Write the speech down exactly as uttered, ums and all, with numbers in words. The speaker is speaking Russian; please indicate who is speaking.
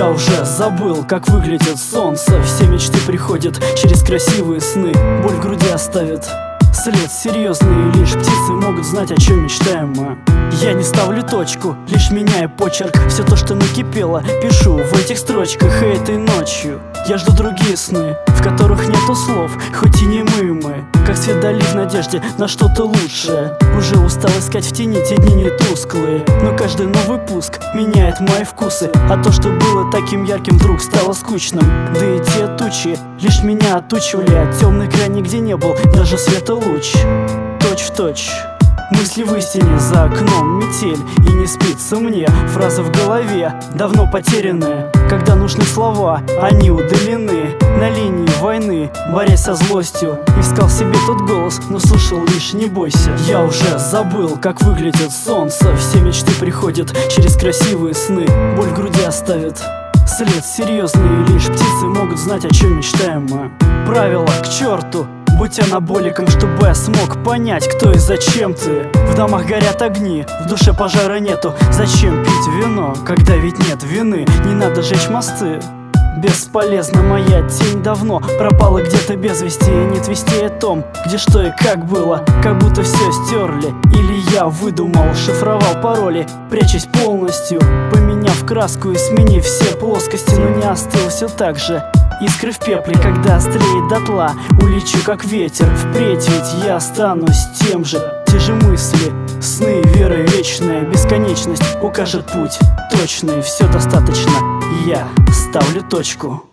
Speaker 1: Я уже забыл, как выглядит солнце. Все мечты приходят через красивые сны. Боль в груди оставит след серьезный, лишь птицы могут знать, о чем мечтаем мы. Я не ставлю точку, лишь меняя почерк. Все то, что накипело, пишу в этих строчках. И этой ночью я жду другие сны, в которых нету слов, хоть и немые мы, как свет дали в надежде на что-то лучшее. Уже устал искать в тени те дни не тусклые, но каждый новый пуск меняет мои вкусы. А то, что было таким ярким, вдруг стало скучным. Да и те тучи лишь меня отучивали от темный край, нигде не был даже света луч. Точь в точь мысли в истине, за окном метель, и не спится мне. Фразы в голове давно потерянные, когда нужны слова, они удалены. На линии войны, борясь со злостью, искал себе тот голос, но слышал лишь «не бойся». Я уже забыл, как выглядит солнце. Все мечты приходят через красивые сны. Боль в груди оставит след серьезный, лишь птицы могут знать, о чем мечтаем мы. Правила к черту, будь анаболиком, чтобы я смог понять, кто и зачем ты. В домах горят огни, в душе пожара нету. Зачем пить вино, когда ведь нет вины? Не надо жечь мосты, бесполезно, моя тень давно пропала где-то без вести. И нет вестей о том, где что и как было, как будто все стерли. Или я выдумал, шифровал пароли, прячась полностью, поменяв краску и сменив все плоскости. Но не остыл все так же. Искры в пепле, когда остреет дотла, улечу как ветер. Впредь ведь я останусь тем же. Те же мысли, сны, вера вечная, бесконечность укажет путь точный. Все достаточно, я ставлю точку.